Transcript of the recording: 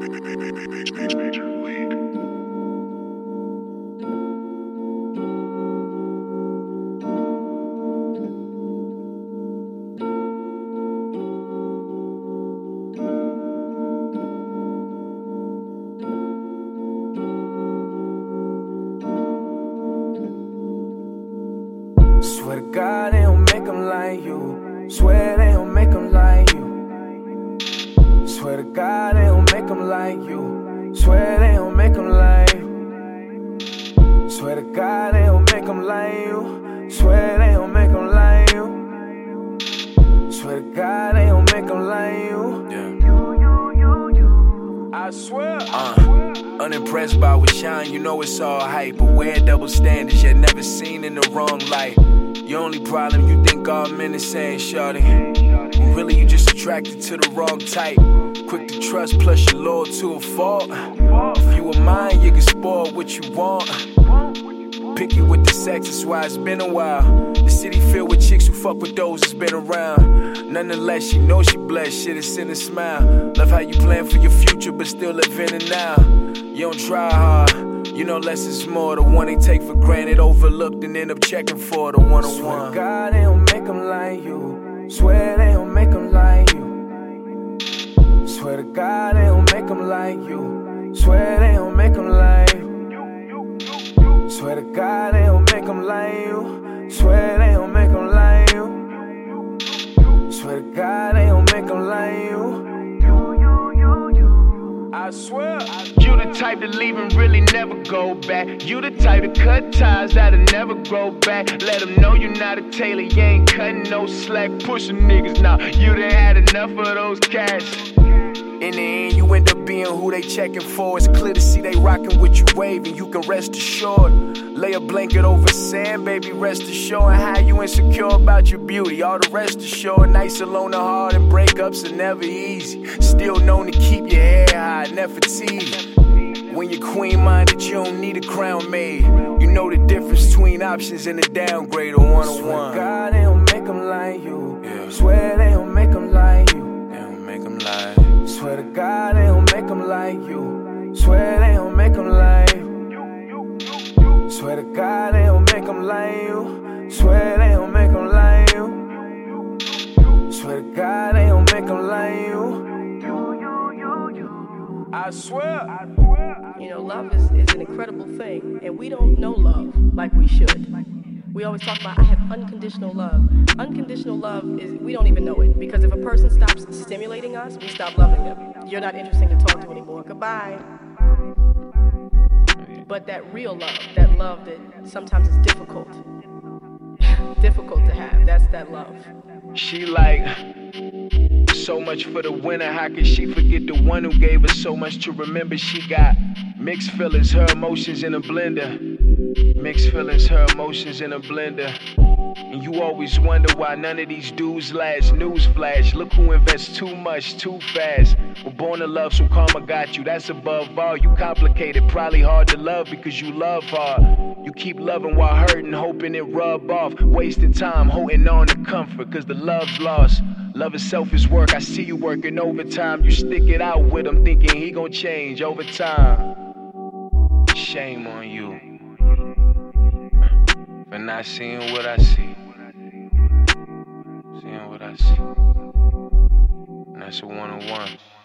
Major League. Swear to God, they don't make them like you. Swear they don't make them like you. Swear to God, they don't make them like you. Swear they don't make them like you. Swear to God, they don't make them like you. Swear they don't make them like you. Swear to God, they don't make them like you. I swear. Unimpressed by what shine, you know it's all hype. Aware double standards, yet never seen in the wrong light. Your only problem, you think all men are saying, shorty. Really, you just attracted to the wrong type. Quick to trust, plus you're loyal to a fault. If you were mine, you can spoil what you want. Picky with the sex, that's why it's been a while. The city filled with chicks who fuck with those that's been around. Nonetheless, you know she blessed, shit is in a smile. Love how you plan for your future, but still live in it now. You don't try hard, you know less is more. The one they take for granted, overlooked, and end up checking for the one-on-one. Swear to God, they don't make them like you. Swear they don't make them like you. Swear to God, they don't make them like you. Swear they don't make them like you. Swear to God, they don't make them like you. Swear they don't make them like you. Swear to God, they don't make them like you. I swear. You the type to leave and really never go back. You the type to cut ties that'll never grow back. Let them know you're not a tailor, you ain't cutting no slack. Pushing niggas now, you done had enough of those cats. In the end, you end up being who they checking for. It's clear to see they rocking with you waving, you can rest assured. Lay a blanket over sand, baby, rest assured. How you insecure about your beauty, all the rest assured. Nice alone the heart and breakups are never easy. Still known to keep your head high, never tease. When you're queen-minded, you don't need a crown made. You know the difference between options and a downgrade or one-on-one. Swear to God, they don't make them like you. Swear they don't make them like you. They don't make them like you. Swear to God, they don't make them like you. Swear they don't make them like you. Swear to God, they don't make them like you. Swear they don't make them like you. Swear to God, they don't make them like you. I swear. You know, love is an incredible thing, and we don't know love like we should. We always talk about, I have unconditional love. Unconditional love is, we don't even know it, because if a person stops stimulating us, we stop loving them. You're not interesting to talk to anymore. Goodbye. But that real love, that love that sometimes is difficult to have, that's that love. She like, so much for the winner, how could she forget the one who gave her so much to remember? She got mixed feelings, her emotions in a blender. Mixed feelings, her emotions in a blender. And you always wonder why none of these dudes last. Newsflash, look who invests too much, too fast. We're born to love, so karma got you, that's above all. You complicated, probably hard to love because you love hard. You keep loving while hurting, hoping it rub off. Wasting time, holding on to comfort, cause the love's lost. Love is selfish work, I see you working overtime. You stick it out with him, thinking he gon' change over time. Shame on you for not seeing what I see. Seeing what I see. And that's a one-on-one.